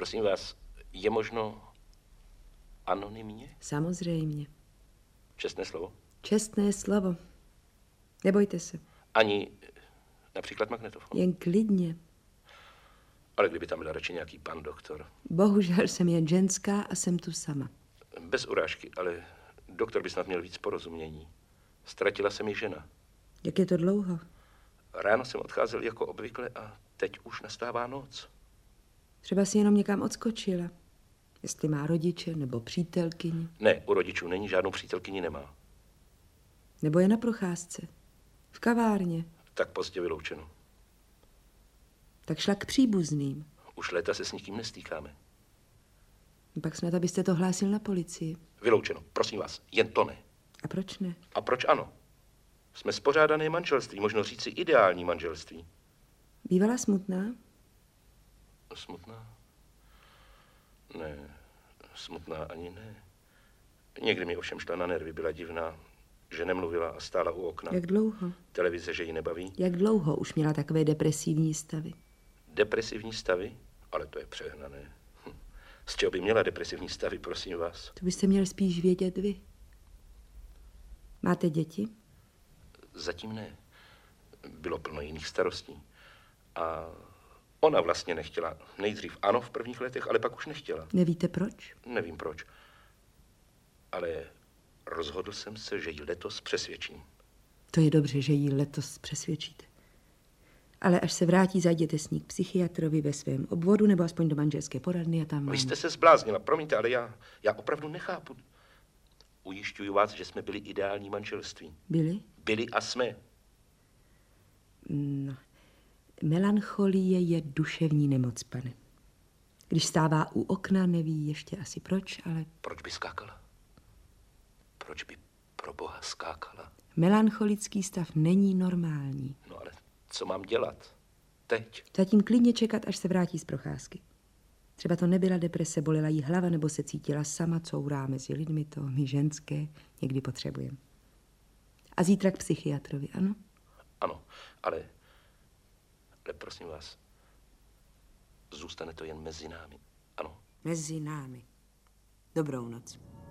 Prosím vás, je možno anonymně? Samozřejmě. Čestné slovo? Čestné slovo. Nebojte se. Ani například magnetofon? Jen klidně. Ale kdyby tam byl radši nějaký pan doktor. Bohužel jsem jen ženská a jsem tu sama. Bez urážky, ale doktor by snad měl víc porozumění. Ztratila se mi žena. Jak je to dlouho? Ráno jsem odcházel jako obvykle a teď už nastává noc. Třeba si jenom někam odskočila. Jestli má rodiče nebo přítelkyni. Ne, u rodičů není, žádnou přítelkyni nemá. Nebo je na procházce. V kavárně. Tak pozdě vyloučeno. Tak šla k příbuzným. Už léta se s nikým nestýkáme. Pak snad, abyste to hlásil na policii. Vyloučeno, prosím vás, jen to ne. A proč ne? A proč ano? Jsme spořádané manželství, možno říci ideální manželství. Bývala smutná? Smutná? Ne, smutná ani ne. Někdy mi ovšem šla na nervy, byla divná, že nemluvila a stála u okna. Jak dlouho? Televize, že ji nebaví. Jak dlouho už měla takové depresivní stavy? Depresivní stavy? Ale to je přehnané. Z čeho by měla depresivní stavy, prosím vás? To byste měl spíš vědět vy. Máte děti? Zatím ne. Bylo plno jiných starostí. A ona vlastně nechtěla. Nejdřív ano v prvních letech, ale pak už nechtěla. Nevíte proč? Nevím proč. Ale rozhodl jsem se, že ji letos přesvědčím. To je dobře, že ji letos přesvědčíte. Ale až se vrátí, zajděte s ní k psychiatrovi ve svém obvodu nebo aspoň do manželské poradny a tam... Vy jste se zbláznila, promiňte, ale já opravdu nechápu. Ujišťuju vás, že jsme byli ideální manželství. Byli? Byli a jsme. No, melancholie je duševní nemoc, pane. Když stává u okna, neví ještě asi proč, ale... Proč by skákala? Proč by pro boha skákala? Melancholický stav není normální. No ale co mám dělat? Teď? Zatím klidně čekat, až se vrátí z procházky. Třeba to nebyla deprese, bolela jí hlava, nebo se cítila sama, courá mezi lidmi, to my ženské někdy potřebujeme. A zítra k psychiatrovi, ano? Ano, ale prosím vás, zůstane to jen mezi námi, ano? Mezi námi. Dobrou noc.